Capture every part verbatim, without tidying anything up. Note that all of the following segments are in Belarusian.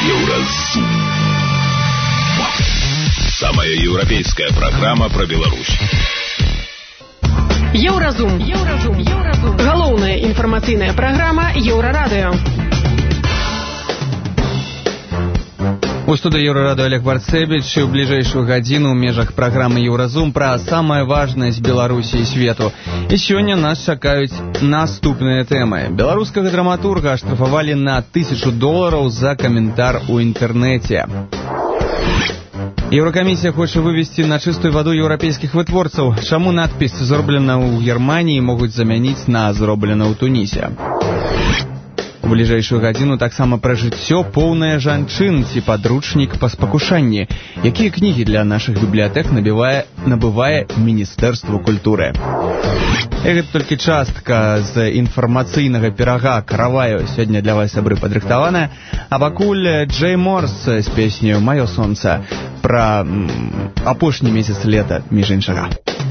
Еўразум. Самая европейская программа про Беларусь. Еўразум. Еўразум. Еўразум. Галоўная інфармацыйная праграма Еўрарадыё. У студыі Еўрарадыё Олег Барцэбіч і ў бліжэйшую гадзіну ў межах праграмы Еўразум пра самае важнае з Беларусі і свету. І сёння нас чакаюць наступныя тэмы. Беларускага драматурга аштрафавалі на тысячу долараў за каментар у інтэрнэце. Еўракамісія хоча вывесці на чыстую ваду еўрапейскіх вытворцаў. Чаму надпіс «Зроблена ў Германіі» могуць замяніць на «Зроблена ў Тунісе». У бліжэйшую гадзіну таксама пра жыццё поўнае жанчын ці падручнік па спакушанні. Якія кнігі для нашых бібліятэк набывае, набывае Міністэрства культуры. І гэта толькі частка з інфармацыйнага пірага «Караваю». Сёння для вас, сябры, падрыхтаваная. А пакуль Джей Морс з песнею «Маё сонца» пра м, апошні месяц лета, між іншага.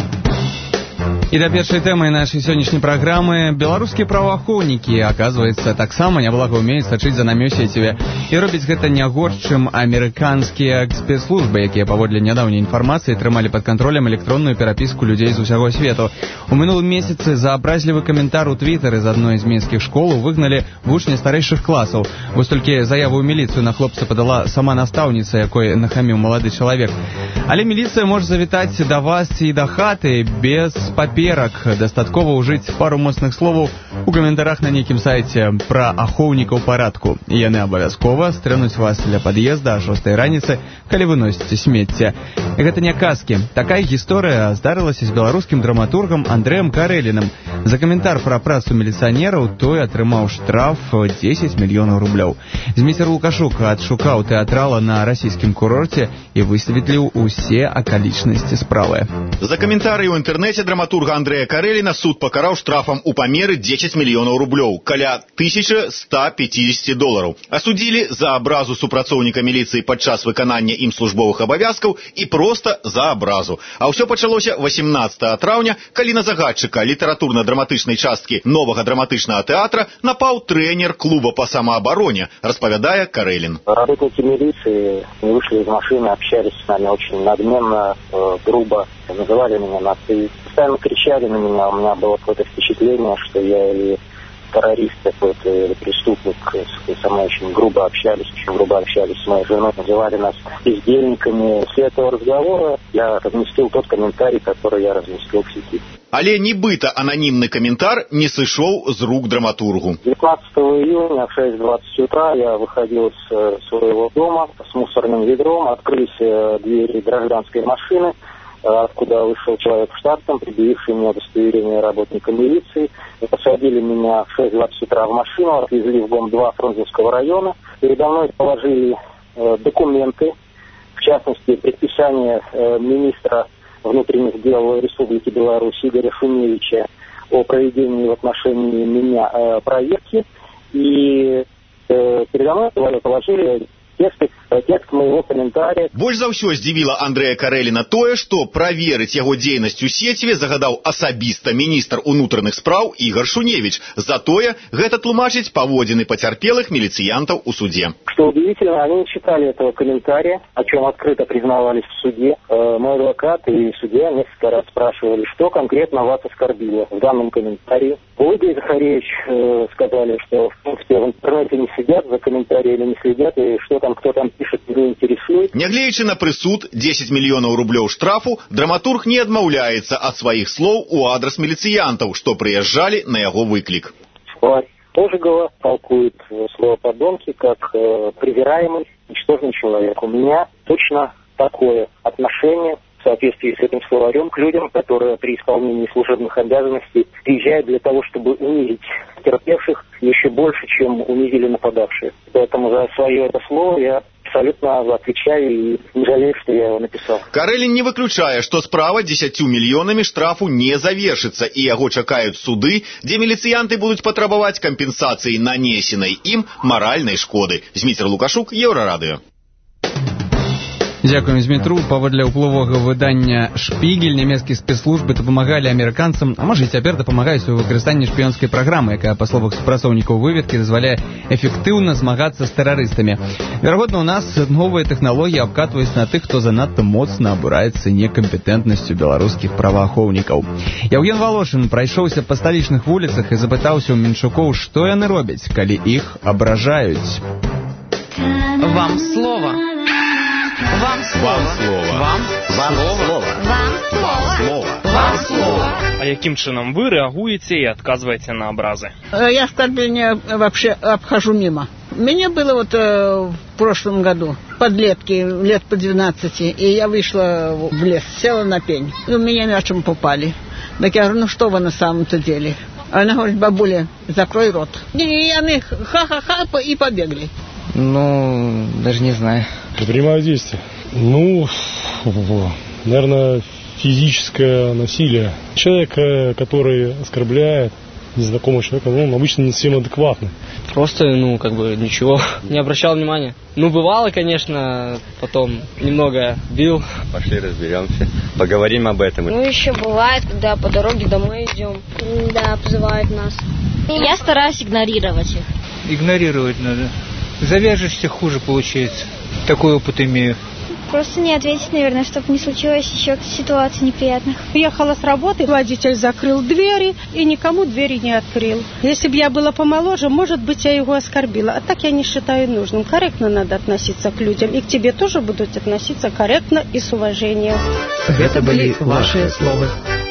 І да першай тэмы нашай сённяшняй праграмы беларускія праваахоўнікі, аказваецца, таксама няблага ўмеюць сачыць за намёсіцеве і робіць гэта не горш, чым амерыканскія спецслужбы, якія паводле нядаўняй інфармацыі трымалі пад кантролем электронную перапіску людзей з усяго свету. У мінулым месяцы за абразлівы каментар у твітары з адной з мінскіх школ выгналі вучня старэйшых класаў. Вось толькі заяву ў міліцыю на хлопца падала сама настаўніца, якой нахаміў малады чалавек. Але міліцыя можа завітаць да вас і да хаты без паперак. Дастаткова ўжыць пару моцных словаў у каментарах на нейкім сайце пра ахоўнікаў парадку. І яны абавязкова стрэнуць вас ля пад'езда а шостай раніцы, калі вы носіце смецце. І гэта не казкі. Такая гісторыя здарылася з беларускім драматургам Андрэем Карэлінам. За каментар пра працу міліцыянераў той атрымаў штраф дзесяць мільёнаў рублёў. Зміцер Лукашук адшукаў тэатрала на расійскім курорце і высветліў усе акалічнасці справы. За каментары ў інтэрнэце драматурга Андрэя Карэліна суд пакараў штрафам у памеры дзесяць мільёнаў рублёў, каля тысяча сто пятьдесят долараў. Асудзілі за абразу супрацоўніка міліцыі падчас выканання ім службовых абавязкаў і проста за абразу. А ўсё пачалося восемнадцатага траўня, калі на загадчыка літаратурна-драматычнай часткі новага драматычнага тэатра напаў трэнер клуба по самообороне, распавядае Карэлін. Работники милиции вышли из машины, общались с нами очень надменно, э, грубо, называли меня на «ты». Постоянно кричали на меня, у меня было какое-то впечатление, что я или террорист какой-то, или преступник. Со мной очень грубо общались, очень грубо общались с моей женой, называли нас бездельниками. После этого разговора я разместил тот комментарий, который я разместил в сети. Але нібыта ананімны каментар не сышоў з рук драматургу. девятнадцатого июня в шесть двадцать утра я выходил с своего дома с мусорным ведром, открылись двери гражданской машины, откуда вышел человек в штатском, предъявивший мне удостоверение работника милиции. И посадили меня в шесть двадцать утра в машину, отвезли в ГОМ два Фрунзенского района. Передо мной положили э, документы, в частности, предписание э, министра внутренних дел Республики Беларусь Игоря Шумевича о проведении в отношении меня э, проверки. И э, передо мной положили текст, текст моего комментария. Больш за ўсё здзівіла Андрэя Карэліна тое, што праверыць яго дзейнасць у сеціве загадаў асабіста міністр унутраных спраў Ігор Шуневич. Затое гэта тлумачыць паводзіны пацярпелых міліцыянтаў у суде. Что удивительно, они не читали этого комментария, о чем открыто признавались в суде. Э, мой адвокат и судья несколько раз спрашивали, что конкретно вас оскорбило в данном комментарии. Игорь Захаревич э, сказали, что в принципе в интернете не следят за комментариями или не следят, и что там кто там пишет, не интересует. Нягледзячы на прысуд дзесяць мільёнаў рублёў штрафу, драматург не адмаўляецца ад сваіх слоў у адрас міліцыянтаў, што прыязджалі на яго выклік. Словарь Ожегова толкует слово «подонки» как э, привираемый, ничтожный человек. У меня точно такое отношение в соответствии с этим словарем к людям, которые при исполнении служебных обязанностей приезжают для того, чтобы унизить терпевших еще больше, чем унизили нападавшие. Поэтому за свое это слово я абсолютно отвечаю и не жалею, что я его написал. Карэлін не выключае, што справа дзесяццю мільёнамі штрафу не завершыцца, і яго чакаюць суды, дзе міліцыянты будуць патрабаваць кампенсацыі нанесенай ім маральнай шкоды. Зміцер Лукашук, Еўрарадыё. Дзякуем Змітру. Паводле ўплывовага выдання «Шпігель» нямецкія спецслужбы дапамагалі амерыканцам, а можа і цяпер дапамагаюць у выкарыстанні шпіёнскай праграмы, якая, па словах супрацоўнікаў выведкі, дазваляе эфектыўна змагацца з тэрарыстамі. Верагодна, у нас новыя тэхналогіі абкатваюць на тых, хто занадта моцна абураецца некампетэнтнасцю беларускіх праваахоўнікаў. Яўген Валошын прайшоўся па сталічных вуліцах і запытаўся ў менчукоў, што яны робяць, калі іх абражаюць. Вам слово. Вам слово. Вам слово. Вам слово. Вам слово. Вам слово. А яким чином вы реагуете и отказываете на образы? Я оскорбления вообще обхожу мимо. Мне было вот э, в прошлом году подлетки, лет по двенадцати, и я вышла в лес, села на пень, и у меня мячом попали. Так я говорю, ну что вы на самом-то деле? Она говорит, бабуля, закрой рот. И они ха-ха-ха и побегли. Ну, даже не знаю. Принимаю действия. Ну, наверное, физическое насилие. Человек, который оскорбляет незнакомого человека, ну, он обычно не совсем адекватный. Просто, ну, как бы, ничего. Не обращал внимания. Ну, бывало, конечно, потом немного бил. Пошли разберемся, поговорим об этом. Ну, еще бывает, когда по дороге домой идем. Да, обзывают нас. Я стараюсь игнорировать их. Игнорировать надо. Завяжешься, хуже получается. Такой опыт имею. Просто не ответить, наверное, чтобы не случилось еще ситуаций неприятных. Ехала с работы, водитель закрыл двери и никому двери не открыл. Если бы я была помоложе, может быть, я его оскорбила. А так я не считаю нужным. Корректно надо относиться к людям. И к тебе тоже будут относиться корректно и с уважением. Это были ваши слова.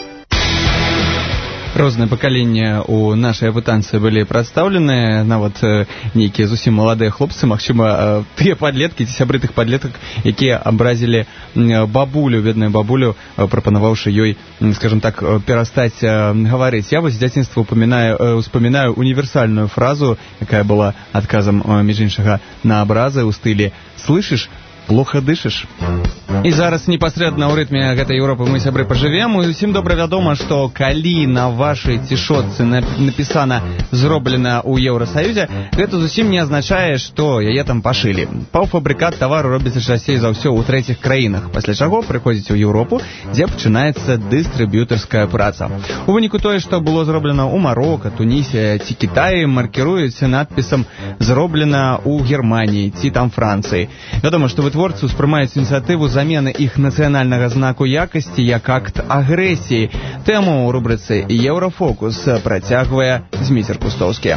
Розныя пакаленні ў нашай апытанцы былі прадстаўленыя, нават э, нейкія зусім маладыя хлопцы, магчыма, э, тыя падлеткі ці сябры тых падлетак, якія абразілі э, бабулю, бедную бабулю, э, прапанаваўшы ёй, э, скажем так, э, перастаць э, гаварыць. Я вось з дзяцінства ўспамінаю, э, ўспамінаю універсальную фразу, якая была адказам, э, між іншага, на абразы ў стылі «Слышишь? Плохо дышишь». І зараз непасрэдна ў рытме гэтай Еўропы мы, сябры, пажывем. І усім добра вядома, што калі на вашай цішотцы напісана «зроблена ў Еўрасаюзе», гэта зусім не азначае, што яе там пашылі. Паўфабрыкат тавару робіцца часцей за ўсё ў трэціх краінах, пасля чаго прыходзіць у Еўропу, дзе пачынаецца дыстрыб'ютарская праца. У выніку тое, што было зроблена ў Марока, Тунісе ці Кітаі, маркіруюць надпісам «зроблена ў Германіі» ці там Францыі. Вядома, што вытворцы ўспрымаюць ініцыятыву замены іх нацыянальнага знаку якасці як акт агрэсіі. Тэму ў рубрыцы «Еўрафокус» працягвае Зміцер Кустоўскі.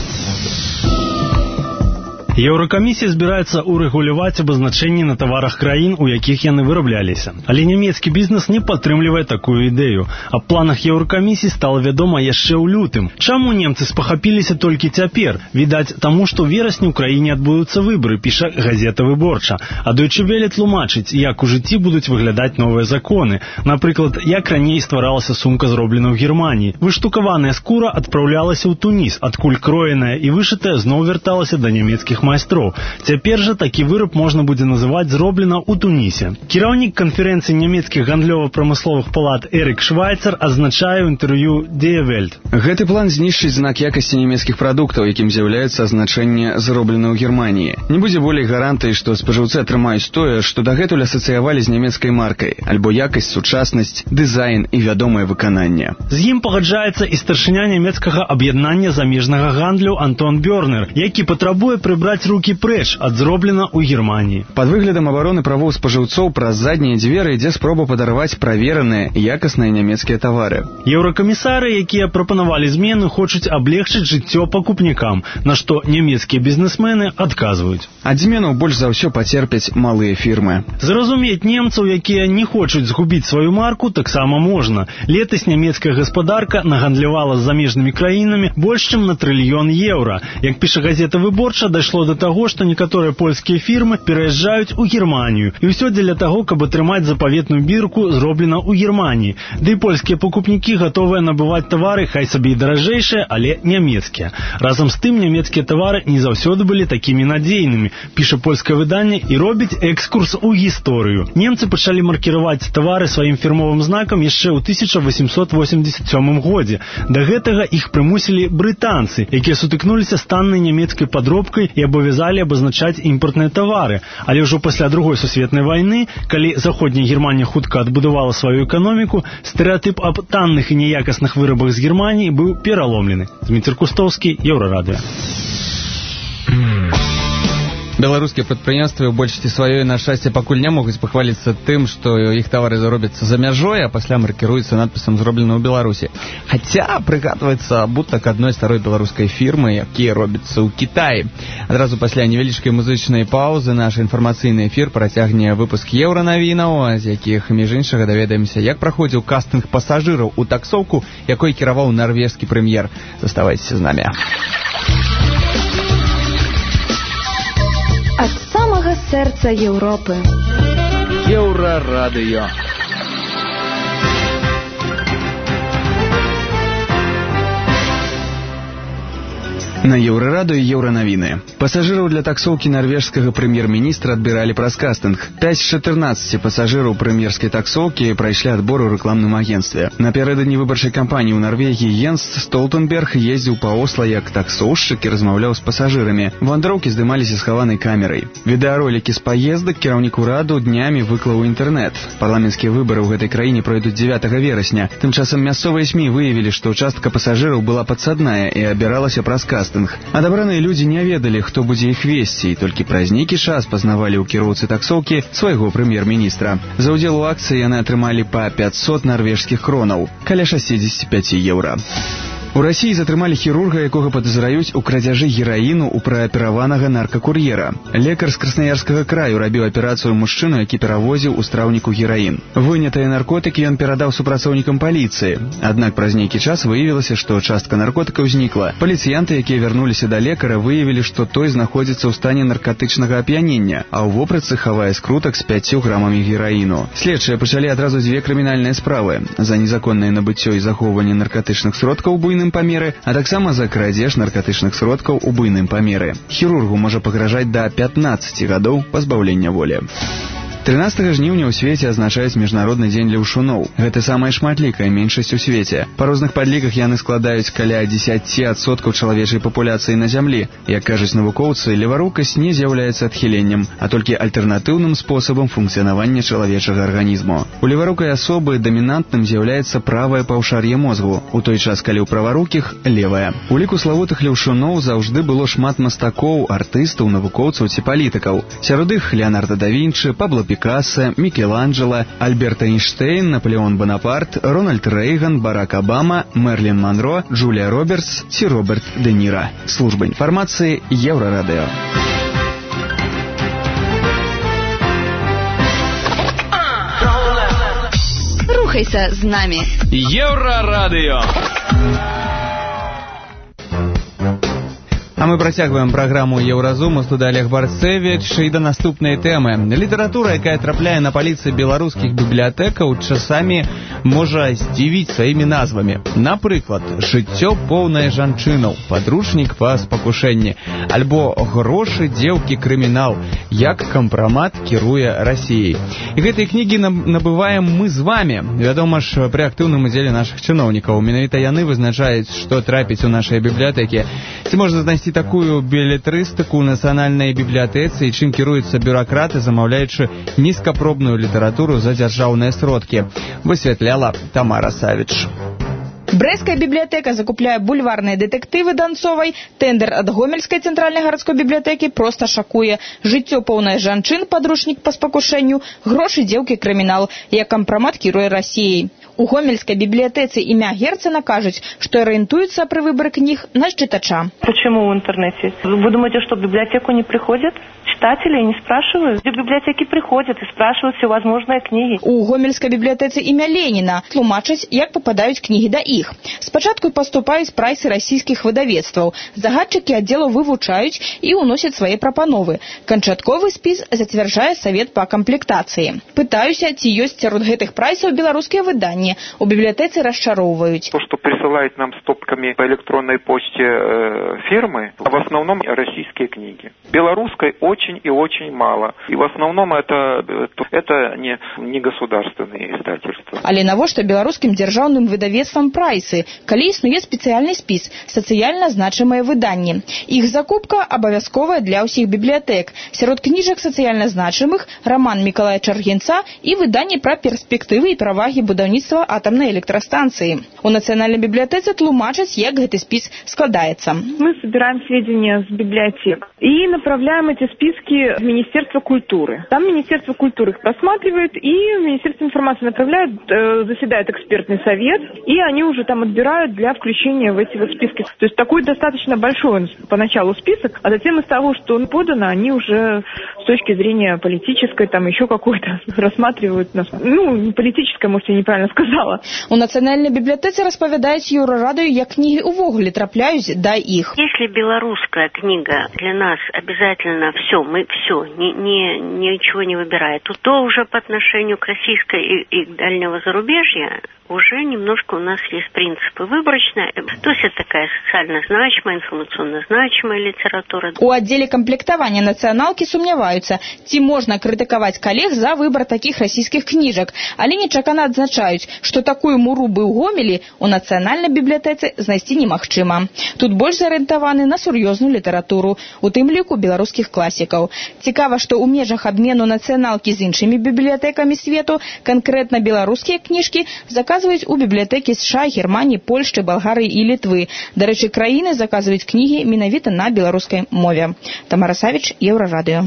Еўракамісія збіраецца урэгуляваць абазначэнні на таварах краін, у якіх яны вырабляліся. Але нямецкі бізнес не падтрымлівае такую ідэю. Аб планах Еўракамісіі стала вядома яшчэ ў лютым. Чаму немцы спахапіліся толькі цяпер? Відаць, таму, што ў верасні ў краіне адбудуцца выбары, піша газета «Выборча». А Deutsche Welle тлумачыць, як у жыцці будуць выглядаць новыя законы. Напрыклад, як раней стваралася сумка, зроблена ў Германіі. Выштукаваная скура адпраўлялася ў Туніс, адкуль кроеная і вышытая зноў вярталася да нямецкіх майстроў. Цяпер жа такі выраб можна будзе называць «зроблена ў Тунісе». Кіраўнік канферэнцыі нямецкіх гандлёва-прамысловых палат Эрик Швайцер азначае ў інтэрв'ю Die Welt. Гэты план знішчыць знак якасці нямецкіх прадуктаў, якім з'яўляецца азначэнне «зроблена ў Германіі». Не будзе болей гарантый, што спажыўцы атрымаюць тое, што дагэтуль асацыявалі з нямецкай маркай, альбо якасць, сучаснасць, дызайн і вядомае выкананне. З ім пагаджаецца і старшыня нямецкага аб'яднання замежнага гандлю Антон Бёрнер, які патрабуе прыбраць рукі прэч ад «зроблена ў Германіі». Пад выглядам абароны правоў спажыўцоў праз заднія дзверы ідзе спроба падарваць правераныя і якасныя нямецкія тавары. Еўракамісары, якія прапанавалі змены, хочуць аблегчыць жыццё пакупнікам, на што нямецкія бізнесмены адказваюць. Ад зменаў больш за ўсё пацерпяць малыя фірмы. Зразумець немцаў, якія не хочуць згубіць сваю марку, таксама можна. Летась нямецкая гаспадарка нагандлявала з замежнымі краінамі больш чым на трыльён еўра. Як піша газета «Выборча», дайшло до таго, што некаторыя польскія фірмы пераязджаюць у Германію. І ўсё дзеля таго, каб атрымаць запаветную бірку «зроблена ў Германіі». Ды і польскія пакупнікі гатовыя набываць тавары, хай сабе і даражэйшыя, але нямецкія. Разам з тым, нямецкія тавары не заўсёды былі такімі надзейнымі, піша польскае выданне і робіць экскурс у гісторыю. Немцы пачалі маркіраваць тавары сваім фірмовым знакам яшчэ ў тысяча восемьсот восемьдесят сёмым годзе. Да гэтага іх прымусілі брытанцы, якія сутыкнуліся з таннай нямецкай падробкай і абавязалі абазначаць імпартныя тавары, але ўжо пасля другой сусветнай вайны, калі заходняя Германія хутка адбудавала сваю эканоміку, стэрэатып аб танных і неякасных вырабах з Германіі быў пераломлены. Дмітрий Кустовскі, Еўрарадыё. Беларускія прадпрыемствы ў большасці сваёй, на шчасце, пакуль не могуць пахваліцца тым, што іх тавары заробяцца за мяжой, а пасля маркіруюцца надпісам «Зроблена ў Беларусі». Хаця прыгадваецца абутак адной старой беларускай фірмы, які робіцца ў Кітаі. Адразу пасля невялічкай музычнай паўзы наш інфармацыйны эфір працягне выпуск еўранавінаў, з якіх, між іншага, даведаемся, як праходзіў кастынг пасажыраў у таксоўку, якой кіраваў нарвежскі прэм'ер. Заставайцеся з намі. Ад самага сэрца Еўропы. Еўрарадыё. На Еўрарадыё еўранавіны. Пасажыраў для таксоўкі нарвежскага прэм'ер-міністра адбіралі праз кастынг. пяць з чатырнаццаці пасажыраў прэм'ерскай таксоўкі прайшлі адбор у рэкламным агенцтве. Напярэдадні выбарчай кампаніі ў Нарвегіі Йенс Столтенберг ездзіў па Осла як таксоўшчык і размаўляў з пасажырамі. Вандроўкі здымаліся схаванай камерай. Відэаролікі з паездак кіраўнік ураду днямі выклаў у інтэрнэт. Парламенцкія выбары ў гэтай краіне пройдуць дзевятага верасня. Тым часам мясцовыя СМІ выявілі, што частка пасажыраў была падсадная і абіралася праз кастынг. Адабраныя людзі не ведалі, хто будзе іх весці, і толькі праз нейкі час пазнавалі ў кіроўцы таксоўкі свайго прэм'ер-міністра. За ўдзел у акцыі яны атрымалі па пяцьсот нарвежскіх кронаў, каля шэсцьдзесят пяць еўра. У Расіі затрымалі хірурга, якога падазраюць у крадзяжы гераіну ў праапераванага наркакур'ера. Лекар з Краснаярскага краю рабіў аперацыю мужчыну, які перавозіў у страўніку гераін. Вынятыя наркотыкі ён перадаў супрацоўнікам паліцыі. Аднак праз нейкі час выявілася, што частка наркотыкаў знікла. Паліцыянты, якія вярнуліся да лекара, выявілі, што той знаходзіцца ў стане наркатычнага ап'янення, а ў вопратцы хавае скрутак з пяццю грамамі гераіну. Следчыя пачалі адразу дзве крымінальныя справы: за незаконнае набыццё і захоўванне наркатычных сродкаў у буйным памеры, а таксама за крадзеж наркатычных сродкаў у буйным памеры. Хірургу можа пагражаць да пятнаццаці гадоў пазбаўлення волі. трынаццатага жніўня ў свеце азначаюць міжнародны дзень леўшуноў. Гэта самая шматлікая меншасць у свеце. Па розных падліках яны складаюць каля дзесяць адсоткаў чалавечай папуляцыі на зямлі. Як кажуць навукоўцы, леварукасць не з'яўляецца адхіленнем, а толькі альтэрнатыўным спосабам функцыянавання чалавечага арганізму. У леварукай асобы дамінантным з'яўляецца правае паўшар'е мозгу, у той час, калі ў праварукіх левае. У ліку славутых леўшуноў заўжды было шмат мастакоў, артыстаў, навукоўцаў ці палітыкаў. Сярод іх Леонардо да Вінчы, Пабло Пікассо, Мікеланджела, Альберт Эйнштейн, Наполеон Бонапарт, Рональд Рэйган, Барак Обама, Мерлін Монро, Джулія Робертс ці Роберт Де Ніра. Служба інфармацыі Еўрарадыё. Рухайся з намі. Еўрарадыё. А мы працягваем праграму Еўразум. У студыі Олег Барцевіч. І да наступнай тэмы. Літаратура, якая трапляе на паліцы беларускіх бібліятэкаў, часамі можа здзівіць сваімі назвамі. Напрыклад, «Жыццё поўнае жанчынаў», «Падручнік па спакушэнні», альбо «Грошы, дзеўкі, крымінал», «Як кампрамат кіруе Расіяй». І гэтыя кнігі набываем мы з вамі. Вядома ж, пры актыўным удзеле нашых чыноўнікаў. Менавіта яны вызначаюць, што трапіць у нашыя бібліятэкі. Ці можна знайсці такую белетрыстыку ў нацыянальнай бібліятэцы і чым кіруюцца бюракраты, замаўляючы нізкапробную літаратуру за дзяржаўныя сродкі, высвятляла Тамара Савіч. Брэсцкая бібліятэка закупляе бульварныя дэтэктывы Данцовай. Тэндэр ад Гомельскай цэнтральнай гарадской бібліятэкі проста шакуе. Жыццё поўнае жанчын, падручнік па спакушэнню, грошы, дзеўкі, крымінал, як кампрамат кіруе Расіяй. У Гомельской библиотеке имя Герцена кажут, что ориентуются при выборе книг на читача. Почему в интернете? Вы думаете, что в библиотеку не приходят читатели и не спрашивают? В библиотеки приходят и спрашивают всевозможные книги. У Гомельской библиотеке имя Ленина тлумачаць, як попадают книги до их. Спочатку поступают прайсы российских выдавецтваў. Загадчики отдела вывучают и уносят свои пропановы. Канчатковый спіс зацвярджае Совет по комплектации. Пытаюся, ці ёсць сярод гэтых прайсаў беларускія выданні. выданне. У бібліятэцы расчароўваюць. То, что присылают нам стопками по электронной почте э, фирмы, в основном российские книги. Белорусской очень и очень мало. И в основном это, это не, не государственные издательства. Але навошта беларускім дзяржаўным выдавецтвам прайсы, калі існуе спецыяльны спіс «Сацыяльна значымыя выданні». Іх закупка абавязковая для ўсіх бібліятэк. Сярод кніжак сацыяльна значымых роман Мікалая Чаргенца і выданні пра перспектывы і перавагі будаўніцтва атамнай электрастанцыі. У нацыянальнай бібліятэцы тлумачаць, як гэты спіс складаецца. Мы собираем сведения с библиотек и направляем эти списки в Министерство культуры. Там Министерство культуры их просматривает, и в Министерство информации направляют, э, заседает экспертный совет, и они уже там отбирают для включения в эти вот списки. То есть такой достаточно большой поначалу список, а затем из того, что он подано, они уже с точки зрения политической, там еще какой-то рассматривают нас. Ну, не политической, может, я неправильно сказала. У нацыянальнай бібліятэцы распавядаюць Еўрарадыё, як кнігі увогуле трапляюць да іх. Если белорусская книга для нас обязательно все, мы все, ни, ни, ничего не выбирает, то, то уже по отношению к российской и, и дальнего зарубежья уже немножко у нас есть принципы выборочные. То есть это такая социально значимая, информационно значимая литература. У аддзеле камплектавання нацыяналкі сумняваюцца, ці можна крытыкаваць калег за выбор такіх расійскіх кніжак, але нечакана адзначаюць, што такую муру-бы ў Гомелі у нацыянальнай бібліятэцы знайсці немагчыма. Тут больш зарыентаваны на сур'ёзную літаратуру, у тым ліку беларускіх класікаў. Цікава, што ў межах абмену нацыяналкі з іншымі бібліятэкамі свету канкрэтна беларускія кніжкі заказваюць у бібліятэкі США, Германіі, Польшчы, Балгарыі і Літвы. Дарэчы, краіны заказваюць кнігі менавіта на беларускай мове. Тамара Савіч, Еўрарадыё.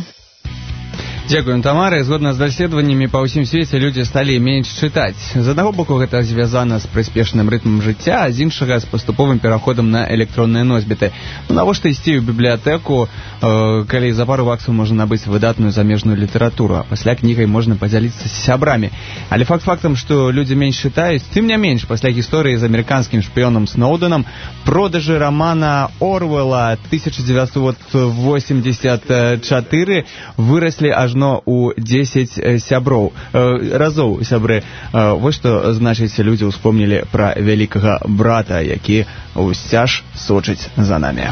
Дзякуем, Тамара. Згодна з даследаваннямі па ўсім свеце людзі сталі менш чытаць. З аднаго боку гэта звязана з прыспешным рытмам жыцця, а з іншага з паступовым пераходам на электронныя носьбіты. Ну, навошта ісці ў бібліятэку, э, калі за пару баксаў можна набыць выдатную замежную літаратуру, а пасля кнігай можна падзяліцца з сябрамі. Але факт фактам, што людзі менш чытаюць, тым не менш, пасля гісторыі з амерыканскім шпіёнам Сноуденам, продажы рамана Орвелла тысяча девятьсот восемьдесят четыре выраслі аж у дзесяць сяброў, э, разоў сябры. Э, вось што значыць, людзі ўспомнілі пра вялікага брата, які ўсцяж сочыць за намі.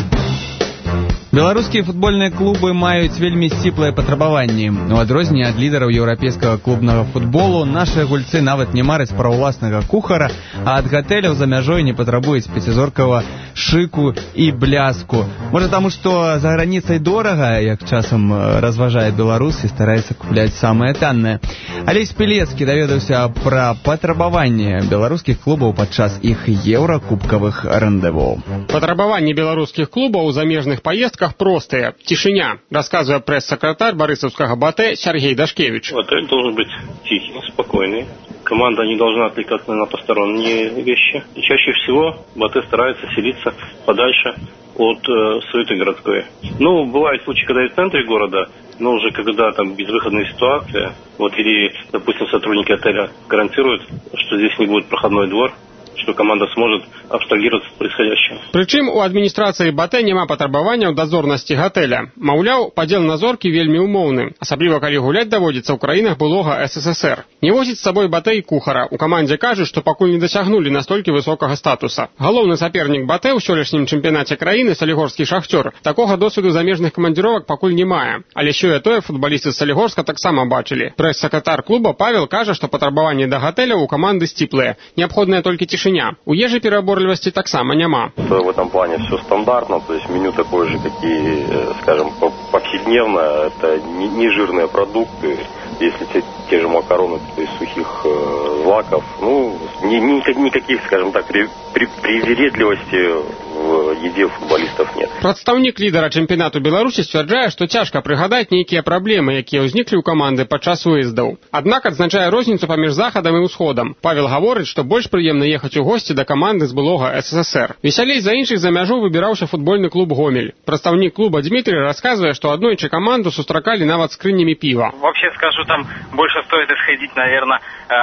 Беларускія футбольныя клубы маюць вельмі сціплыя патрабаванні. У адрозненне ад лідараў еўрапейскага клубнага футболу, нашыя гульцы нават не мараць пра ўласнага кухара, а ад гатэляў за мяжой не патрабуюць пяцізоркавага шыку і бляску. Можа, таму што за граніцай дорага, як часам разважае беларус, і стараецца купляць самае таннае. Алесь Пілецкі даведаўся пра патрабаванні беларускіх клубаў падчас іх еўракубкавых рандеву. Патрабаванні беларускіх клубаў у замежных паездках простые. Тишиня, рассказывает пресс-секретарь Борисовского БАТЭ Сергей Дашкевич. Отель должен быть тихим, спокойный. Команда не должна отвлекаться на посторонние вещи. И чаще всего БАТЭ старается селиться подальше от э, суеты городской. Ну, бывают случаи, когда и в центре города, но уже когда там безвыходная ситуация, вот или, допустим, сотрудники отеля гарантируют, что здесь не будет проходной двор, что команда сможет абстрагироваться от происходящего. Прычым у адміністрацыі БАТЭ няма патрабаванняў дазорнасці гатэля. Маўляў, падзел на зоркі вельмі ўмоўны, асабліва калі гуляць даводзіцца ў краінах былога СССР. Не возіць з сабой БАТЭ і кухара. У камандзе кажуць, што пакуль не дасягнулі настолькі высокага статуса. Галоўны сапернік БАТЭ ў сёлетнім чэмпіянаце краіны, салігорскі «Шахцёр», такога досведу замежных камандзіровак пакуль не мае. Але сёе-тое футбалісты з Салігорска таксама бачылі. Прэс-сакратар клуба Павел кажа, што патрабаванні да гатэляў у каманды сціплыя. Неабходная толькі цішыня. У ежи переборливости так само нема. В этом плане все стандартно, то есть меню такое же, как и, скажем, повседневно. Это не жирные продукты, если те, те же макароны из сухих э, злаков. Ну, ни, ни, никаких, скажем так, при, при, привередливости в еде футболистов нет. Прадстаўнік лідара чэмпіянату Беларусі сцвярджае, што цяжка прыгадаць нейкія праблемы, якія ўзніклі ў каманды падчас выездаў. Аднак адзначае розніцу паміж захадам і ўсходам. Павел гаворыць, што больш прыемна ехаць у госці да каманды з былога СССР. Весялей за іншых за мяжу выбіраўся футбольны клуб «Гомель». Прадстаўнік клуба Дмитрий расказвае, што аднойчы каманду сустракалі нават скрынямі піва. Вообще скажу, там больше стоит исходить, наверное,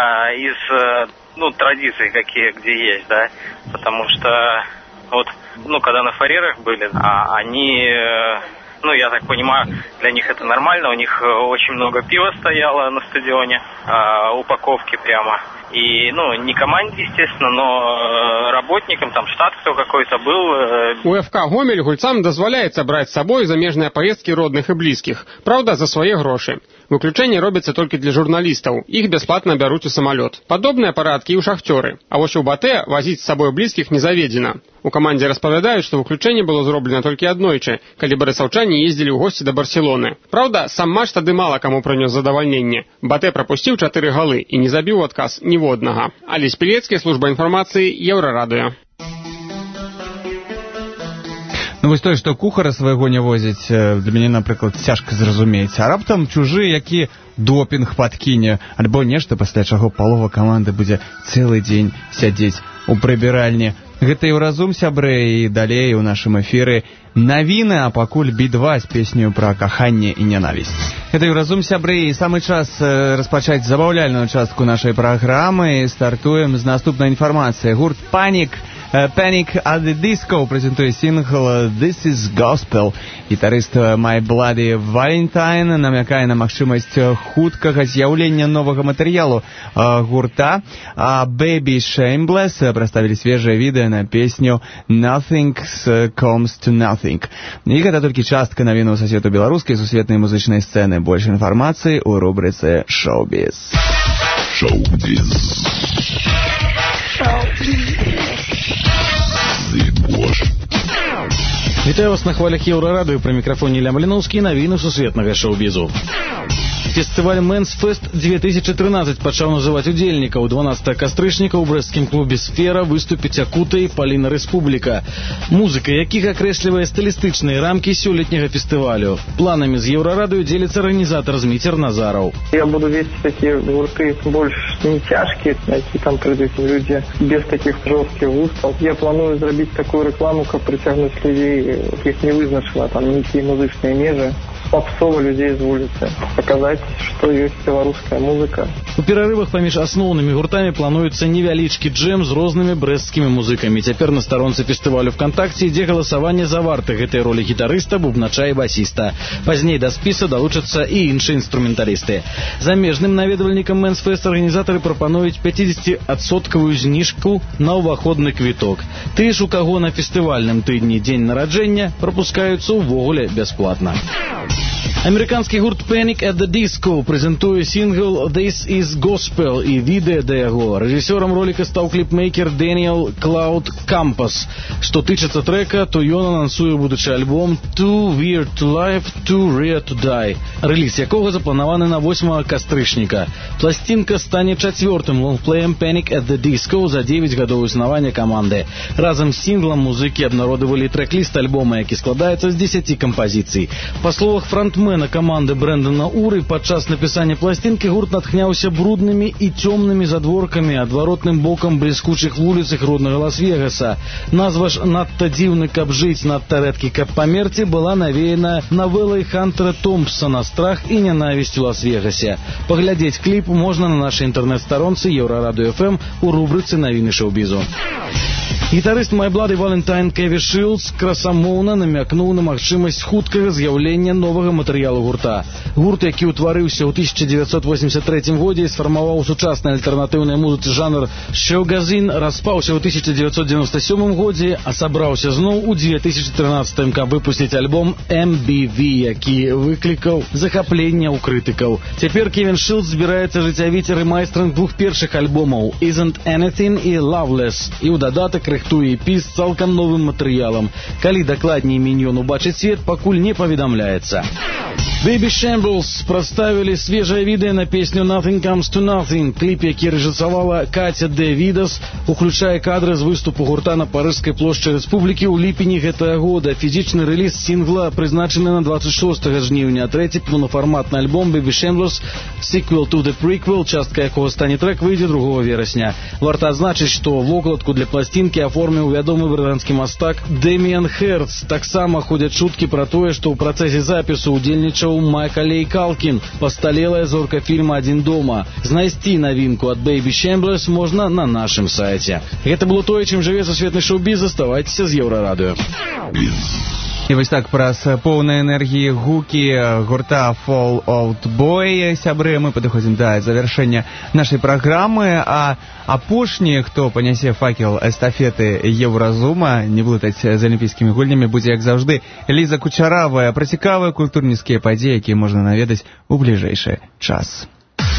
из ну, традиций, какие где есть, да, потому что вот, ну, когда на фарерах были, а они, ну, я так понимаю, для них это нормально, у них очень много пива стояло на стадионе, упаковки прямо. И, ну, не команде, естественно, но работникам, там, штат кто какой-то был. У ФК «Гомель» гульцам дазваляецца браць з сабой замежныя паездкі родных і блізкіх. Праўда, за свае грошы. Выключэнне робіцца толькі для журналістаў. Іх бясплатна бяруць у самалёт. Падобныя парадкі і ў шахцёры. А вось у батэ вазіць з сабой блізкіх не заведзена. У камандзе распавядаюць, што выключэнне было зроблена толькі аднойчы, калі барысаўчане ездзілі ў госці да Барселоны. Праўда, сам матч тады мала каму прынёс задавальненне. Батэ прапусціў чатыры галы і не забіў адказ ніводнага. Алесь Пілецкі, служба інфармацыі, Еўрарадыё. Ну вось тое, што кухара свайго не возіць, для мяне, напрыклад, цяжка зразумець. А раптам чужы, які допінг падкіне, альбо нешта, пасля чаго палова каманды будзе цэлы дзень сядзець у прыбіральні. Гэта Еўразум, сябры, і далей у нашым эфіры навіны, а пакуль би два з песню пра каханне і нянавісць. Гэта Еўразум, сябры, і самы час распачаць забаўляльную частку нашай праграмы. Стартуем з наступнай інфармацыі. Гурт «Панік» Panic at the Disco прэзентуе сінгл «This is Gospel». Гітарыст My Bloody Valentine намякае на магчымасць хуткага з'яўлення новага матэрыялу гурта, а Baby Shameless прадставілі свежае відэа на песню «Nothing Comes to Nothing». І гэта толькі частка навінаў са свету беларускай сусветнай музычнай сцэны. Больш інфармацыі ў рубрыцы «Шоу-біз». Шоу-біз. Вітаю вас на хвалях Еўрарадыё, пры мікрафоне Ілля Маліноўскі, навіны сусветнага шоу-бізу. Фестываль Men's Fest две тысячи тринадцать пачаў называць удзельнікаў. дванаццатага кастрычніка ў брэсцкім клубе «Сфера» выступіць Акута і Паліна Рэспубліка. Музыка, якіх акрэслівае стылістычныя рамкі сёлетняга фестывалю. Планамі з Еўрарадыё дзеліцца арганізатар Зміцер Назараў. Я буду весці такія гурты больш не цяжкія, які там прыйдуць людзі без такіх жорсткіх густаў. Я планую зрабіць такую рэкламу, каб прыцягнуць людзей, якіх не вызначыла там нейкія музычныя межы. Попсова людей з вуліцы, паказаць, што ёсць беларуская музыка. У перарывах паміж асноўнымі гуртамі плануецца невялічкі джэм з рознымі брэсцкімі музыкамі. Цяпер на старонцы фестывалю ВКонтакце ідзе галасаванне за варты гэтай ролі гітарыста, бубнача і басіста. Пазней да спіса далучацца і іншыя інструменталісты. Замежным наведвальнікам Men's Fest арганізатары прапануюць пяцідзесяціадсоткавую зніжку на ўваходны квіток. Тыя ж, у каго на фестывальным тыдні дзень нараджэння, прапускаюцца ўвогуле бясплатна. Амерыканскі гурт Panic at the Disco прэзентуе сінгл «This is Gospel» і відэа да яго. Рэжысёрам роліка стаў кліпмейкер Дэніэл Клауд Кампас. Што тычыцца трэка, то ён анансуе будучы альбом «Too Weird to Live, Too Rare to Die», рэліз якога запланаваны на восьмага кастрычніка. Пласцінка стане чацвёртым лонгплеем Panic at the Disco за дзевяць гадоў існавання каманды. Разам з сінглам музыкі абнародавалі трэк-ліст альбома, які складаецца з дзесяці кампазіцый. Па словах фронтмена каманды Брэндана Уры, падчас напісання пласцінкі гурт натхняўся бруднымі і цёмнымі задворкамі, адваротным бокам бліскучых вуліцах роднага Лас-Вегаса. Назва ж «Надта дзіўны, каб жыць, надта рэдкі, каб памерці» была навеяна навелай Хантера Томпсона «Страх і нянавісць у Лас-Вегасе». Паглядзець кліп можна на нашай інтэрнэт-старонцы Еўрарадыё эф эм у рубрыцы «Навіны шоу-бізу». Гітарыст My Bloody Valentine Кеві Шилдс красамоўна намякнуў на магчымасць хуткага з'яўлення новага матэрыялу гурта. Гурт, які ўтварыўся ў тысяча дзевяцьсот восемьдесят трэцім годзе і сфармаваў сучаснай альтэрнатыўнай музыцы жанр шоугазин, распаўся ў тысяча дзевяцьсот дзевяносто сёмым годзе, а сабраўся зноў у две тысячи тринадцатым, каб выпусціць альбом эм би ви, які выклікаў захапленне ў крытыкаў. Цяпер Кевін Шилдс збіраецца жыццявіць рэмайстранг двух першых альбомаў «Isn't Anything» і «Loveless», і ў дадатак рыхтуе і з цалкам новым матэрыялам. Калі дакладней міньён убачыць свет, пакуль не паведамляецца. Baby Shambles прадставілі свежае відэа на песню «Nothing Comes to Nothing». Кліп, які рэжысавала Катя Де Видас, уключае кадры з выступу гурта на Парыжскай плошчы Рэспублікі ў ліпені гэтага года. Фізічны рэліз сінгла прызначаны на двадцать шостага жніўня. Трэці паўнафарматны альбом «Baby Shambles» «Sequel to the Prequel», частка якога стане трэк, выйдзе другога верасня. Варта адзначыць, што вокладку для пласцінкі аформіў вядомы брытанскі мастак Дэміан Херц. Таксама ходзяць чуткі пра тое, што ў працэсе запісу ўдзельнічаў Макалей Калкін, пасталелая зорка фільма «Адзін дома». Знайсці навінку ад Baby Shambles можна на нашым сайце. Гэта было тое, чым жыве сусветны шоу-біз. Заставайцеся з Еўрарадыё. І вось так праз поўнай энергіі гукі гурта Fall Out Boy, сябры, мы падыходзім да завяршэння нашай праграмы, а апошні, хто панясе факел эстафеты Еўразума, не блытаць з алімпійскімі гульнямі, будзе, як заўжды, Ліза Кучаравая, пра цікавыя культурніцкія падзеі, якія можна наведаць у бліжэйшы час.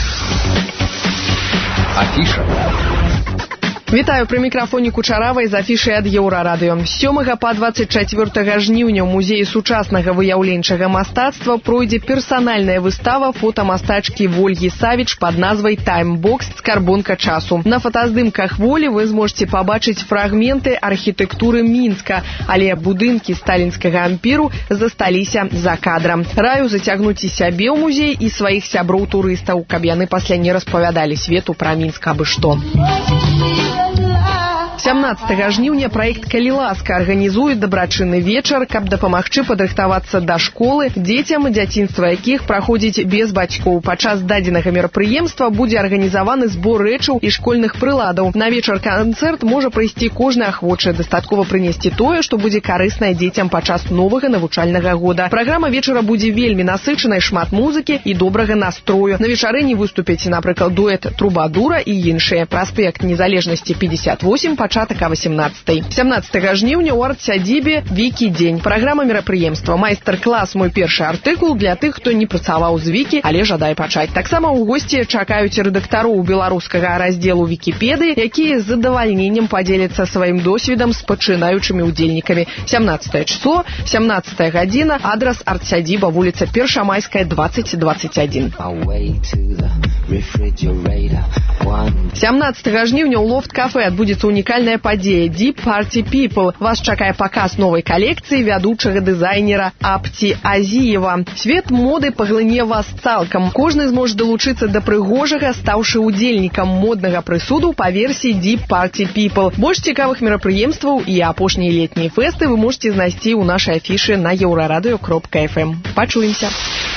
Афіша. Вітаю, пры мікрафоне Кучаравай з афішай ад Еўрарадыё. З сёмага па дваццаць чацвёртага жніўня ў музеі сучаснага выяўленчага мастацтва пройдзе персанальная выстава фотамастачкі Вольгі Савіч пад назвай «Таймбокс. Скарбонка часу». На фотаздымках Волі вы зможаце пабачыць фрагменты архітэктуры Мінска, але будынкі сталінскага ампіру засталіся за кадрам. Раю зацягнуць і сябе ў музей, і сваіх сяброў-турыстаў, каб яны пасля не распавядалі свету пра Мінск абы што. сямнаццатага жніўня праект «Калі ласка» арганізуе дабрачынны вечар, каб дапамагчы падрыхтавацца да школы дзецям, дзяцінства якіх праходзіць без бацькоў. Падчас дадзенага мерапрыемства будзе арганізаваны збор рэчаў і школьных прыладаў. На вечар-канцэрт можа прыйсці кожны ахвочы. Дастаткова прынесці тое, што будзе карыснае дзецям падчас новага навучальнага года. Праграма вечара будзе вельмі насычанай, шмат музыкі і добрага настрою. На вечарыне выступяць, напрыклад, дуэт «Трубадура» і іншыя. Праспект Незалежнасці пятьдесят восемь, пачатак а восемнадцатай. сямнаццатага жніўня ў арт-сядзібе «Вікі дзень». Праграма мерапрыемства. Майстар-клас «Мой першы артыкул» для тых, хто не працаваў з Вікі, але жадае пачаць. Таксама ў госці чакаюць рэдактароў беларускага раздзелу Вікіпедыі, якія з задавальненнем падзеляцца сваім досведам з пачынаючымі ўдзельнікамі. сямнаццатае число, сямнаццатая гадзіна, адрас арт-сядзіба, вуліца Першамайская, двадцать двадцать один. сямнаццатага жніўня ў Лофт-кафэ адбудзецца унікальная падзея «Deep Party People». Вас чакае паказ новай калекцыі вядучага дызайнера Апці Азіева. Свет моды паглыне вас цалкам. Кожны зможа далучыцца да прыгожага, стаўшы ўдзельнікам моднага прысуду па версіі «Deep Party People». Больш цікавых мерапрыемстваў і апошнія летнія фэсты вы можете знайсці ў нашай афішы на еўрарадыё кропка эф эм. Пачуемся.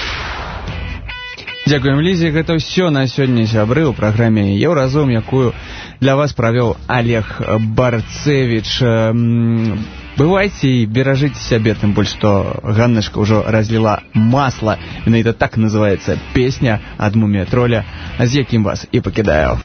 Дзякуем, Лізе. Гэта ўсё на сёння, сябры, у праграме «Еўразум», якую для вас правёў Олег Барцевич. Бывайце і беражыце сябе, тым больш, што Ганнашка ўжо разліла масла. Менавіта так называецца песня ад Мумія-троля, з якім вас і пакідаю.